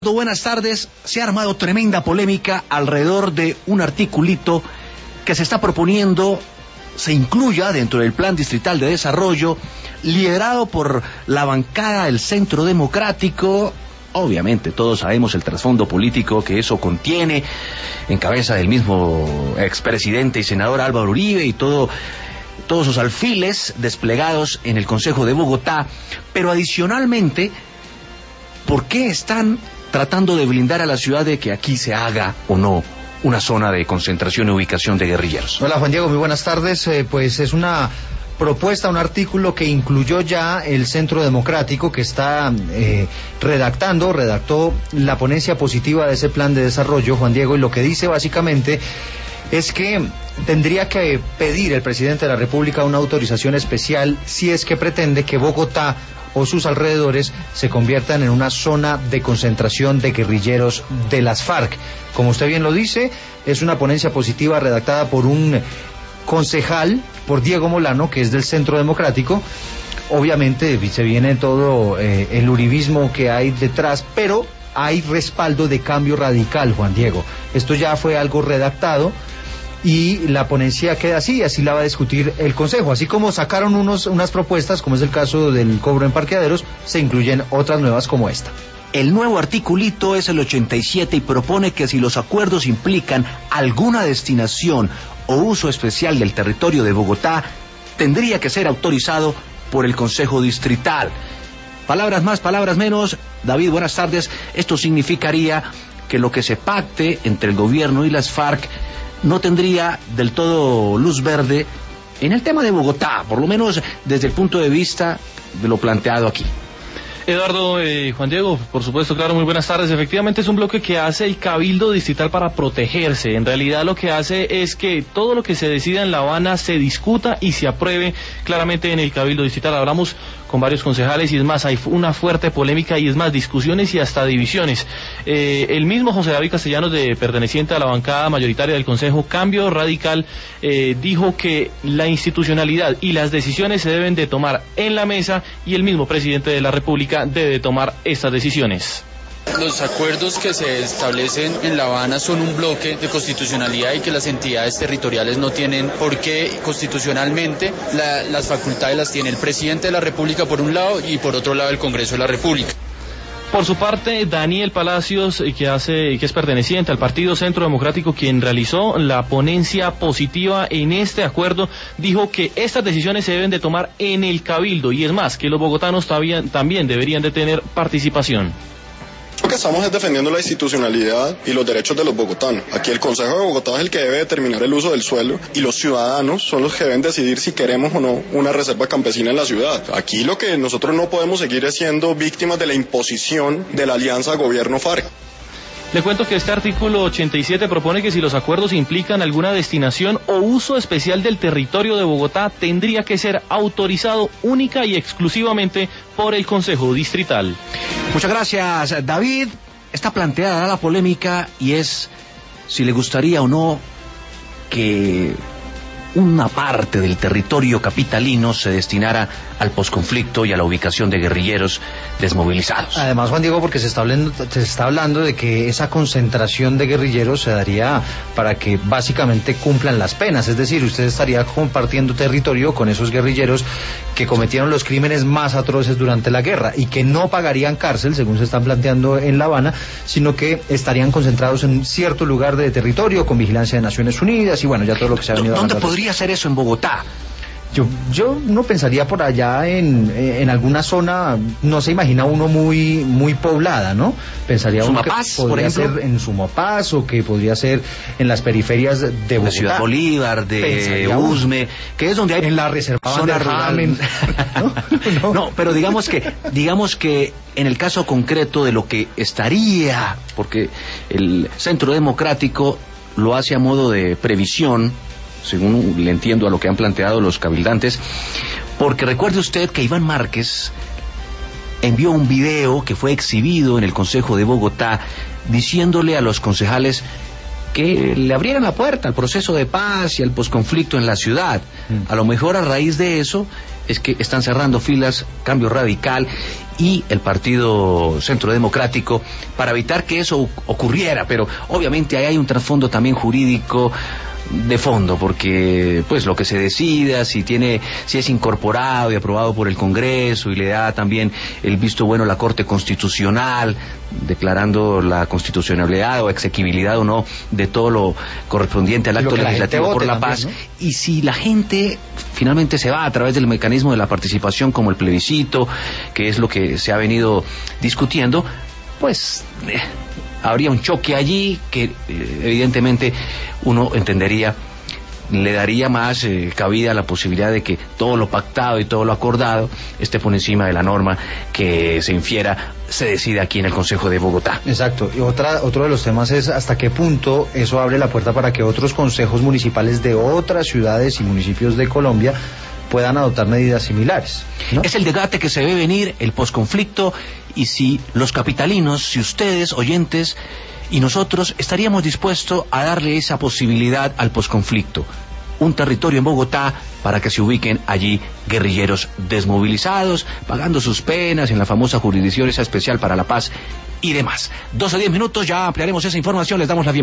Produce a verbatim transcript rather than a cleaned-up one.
Buenas tardes. Se ha armado tremenda polémica alrededor de un articulito que se está proponiendo se incluya dentro del Plan Distrital de Desarrollo, liderado por la bancada del Centro Democrático. Obviamente todos sabemos el trasfondo político que eso contiene, en cabeza del mismo expresidente y senador Álvaro Uribe y todo, todos sus alfiles desplegados en el Consejo de Bogotá. Pero adicionalmente, ¿por qué están tratando de blindar a la ciudad de que aquí se haga o no una zona de concentración y ubicación de guerrilleros? Hola Juan Diego, muy buenas tardes. Eh, pues es una propuesta, un artículo que incluyó ya el Centro Democrático, que está eh, redactando, redactó la ponencia positiva de ese plan de desarrollo, Juan Diego, y lo que dice básicamente es que tendría que pedir el presidente de la República una autorización especial si es que pretende que Bogotá o sus alrededores se conviertan en una zona de concentración de guerrilleros de las FARC. Como usted bien lo dice, es una ponencia positiva redactada por un concejal, por Diego Molano, que es del Centro Democrático. Obviamente se viene todo eh, el uribismo que hay detrás, pero hay respaldo de Cambio Radical, Juan Diego. Esto ya fue algo redactado y la ponencia queda así, así la va a discutir el Consejo. Así como sacaron unos, unas propuestas, como es el caso del cobro en parqueaderos, se incluyen otras nuevas como esta. El nuevo articulito es el ochenta y siete y propone que si los acuerdos implican alguna destinación o uso especial del territorio de Bogotá, tendría que ser autorizado por el Consejo Distrital. Palabras más, palabras menos. David, buenas tardes. Esto significaría que lo que se pacte entre el gobierno y las FARC no tendría del todo luz verde en el tema de Bogotá, por lo menos desde el punto de vista de lo planteado aquí. Eduardo, eh, Juan Diego, por supuesto, claro, muy buenas tardes. Efectivamente es un bloque que hace el Cabildo Distrital para protegerse. En realidad lo que hace es que todo lo que se decida en La Habana se discuta y se apruebe claramente en el Cabildo Distrital. Hablamos con varios concejales y es más, hay una fuerte polémica y es más, discusiones y hasta divisiones. Eh, el mismo José David Castellanos, de perteneciente a la bancada mayoritaria del Consejo Cambio Radical, eh, dijo que la institucionalidad y las decisiones se deben de tomar en la mesa y el mismo presidente de la República debe tomar estas decisiones. Los acuerdos que se establecen en La Habana son un bloque de constitucionalidad y que las entidades territoriales no tienen por qué constitucionalmente. La, las facultades las tiene el presidente de la República por un lado y por otro lado el Congreso de la República. Por su parte, Daniel Palacios, que hace, que es perteneciente al Partido Centro Democrático, quien realizó la ponencia positiva en este acuerdo, dijo que estas decisiones se deben de tomar en el Cabildo y es más, que los bogotanos también, también deberían de tener participación. Lo que estamos es defendiendo la institucionalidad y los derechos de los bogotanos. Aquí el Consejo de Bogotá es el que debe determinar el uso del suelo y los ciudadanos son los que deben decidir si queremos o no una reserva campesina en la ciudad. Aquí lo que nosotros no podemos seguir es siendo víctimas de la imposición de la alianza gobierno-FARC. Le cuento que este artículo ochenta y siete propone que si los acuerdos implican alguna destinación o uso especial del territorio de Bogotá, tendría que ser autorizado única y exclusivamente por el Consejo Distrital. Muchas gracias, David. Está planteada la polémica y es si le gustaría o no que una parte del territorio capitalino se destinara al posconflicto y a la ubicación de guerrilleros desmovilizados. Además, Juan Diego, porque se está hablando, se está hablando de que esa concentración de guerrilleros se daría para que básicamente cumplan las penas, es decir, usted estaría compartiendo territorio con esos guerrilleros que cometieron los crímenes más atroces durante la guerra y que no pagarían cárcel, según se están planteando en La Habana, sino que estarían concentrados en cierto lugar de territorio con vigilancia de Naciones Unidas y bueno, ya todo lo que se ha venido hablando. ¿Dónde podría ser eso en Bogotá? Yo, yo no pensaría por allá en, en alguna zona, no se imagina uno muy muy poblada, ¿no? Pensaría uno que podría ser en Sumapaz o que podría ser en las periferias de Bogotá. De Ciudad Bolívar, de Usme, que es donde hay en la reserva zona rural. ¿No? No. No, pero digamos que digamos que en el caso concreto de lo que estaría, porque el Centro Democrático lo hace a modo de previsión, según le entiendo a lo que han planteado los cabildantes, porque recuerde usted que Iván Márquez envió un video que fue exhibido en el Consejo de Bogotá diciéndole a los concejales que le abrieran la puerta al proceso de paz y al posconflicto en la ciudad. A lo mejor a raíz de eso es que están cerrando filas Cambio Radical y el Partido Centro Democrático para evitar que eso ocurriera, pero obviamente ahí hay un trasfondo también jurídico de fondo, porque pues lo que se decida, si tiene, si es incorporado y aprobado por el Congreso y le da también el visto bueno a la Corte Constitucional, declarando la constitucionalidad o exequibilidad o no de todo lo correspondiente al acto legislativo por la paz, ¿no? Y si la gente finalmente se va a través del mecanismo de la participación como el plebiscito, que es lo que se ha venido discutiendo, pues eh, habría un choque allí que eh, evidentemente uno entendería, le daría más eh, cabida a la posibilidad de que todo lo pactado y todo lo acordado esté por encima de la norma que se infiera, se decide aquí en el Consejo de Bogotá. Exacto, y otra, otro de los temas es hasta qué punto eso abre la puerta para que otros consejos municipales de otras ciudades y municipios de Colombia puedan adoptar medidas similares, ¿no? Es el debate que se ve venir, el posconflicto, y si los capitalinos, si ustedes, oyentes, y nosotros estaríamos dispuestos a darle esa posibilidad al posconflicto. Un territorio en Bogotá para que se ubiquen allí guerrilleros desmovilizados, pagando sus penas en la famosa Jurisdicción esa especial para la paz y demás. doce a diez minutos, ya ampliaremos esa información, les damos la bienvenida.